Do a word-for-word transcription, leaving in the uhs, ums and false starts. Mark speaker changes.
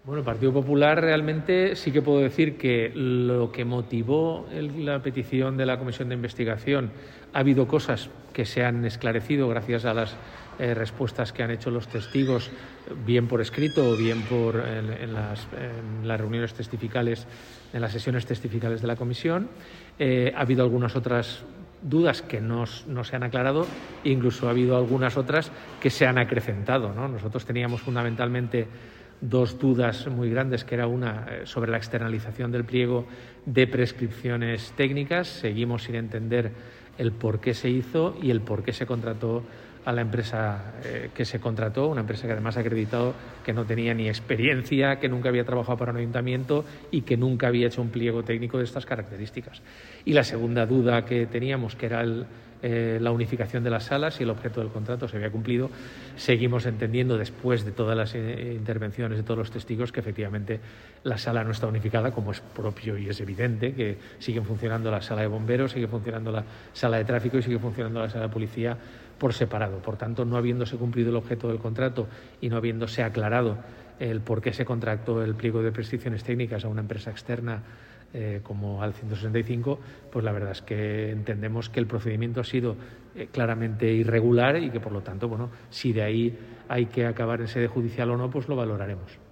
Speaker 1: Bueno, el Partido Popular realmente sí que puedo decir que lo que motivó el, la petición de la Comisión de Investigación, ha habido cosas que se han esclarecido gracias a las eh, respuestas que han hecho los testigos, bien por escrito o bien por, en, en, las, en las reuniones testificales, en las sesiones testificales de la Comisión. Eh, ha habido algunas otras dudas que no, no se han aclarado e incluso ha habido algunas otras que se han acrecentado, ¿no? Nosotros teníamos fundamentalmente dos dudas muy grandes, que era una sobre la externalización del pliego de prescripciones técnicas. Seguimos sin entender el por qué se hizo y el por qué se contrató a la empresa eh, que se contrató, una empresa que además ha acreditado que no tenía ni experiencia, que nunca había trabajado para un ayuntamiento y que nunca había hecho un pliego técnico de estas características. Y la segunda duda que teníamos, que era el, eh, la unificación de las salas, y el objeto del contrato se había cumplido. Seguimos entendiendo, después de todas las eh, intervenciones de todos los testigos, que efectivamente la sala no está unificada, como es propio y es evidente, que sigue funcionando la sala de bomberos, sigue funcionando la sala de tráfico y sigue funcionando la sala de policía por separado. Por tanto, no habiéndose cumplido el objeto del contrato y no habiéndose aclarado el por qué se contrató el pliego de prescripciones técnicas a una empresa externa eh, como al ciento sesenta y cinco, pues la verdad es que entendemos que el procedimiento ha sido eh, claramente irregular y que, por lo tanto, bueno, si de ahí hay que acabar en sede judicial o no, pues lo valoraremos.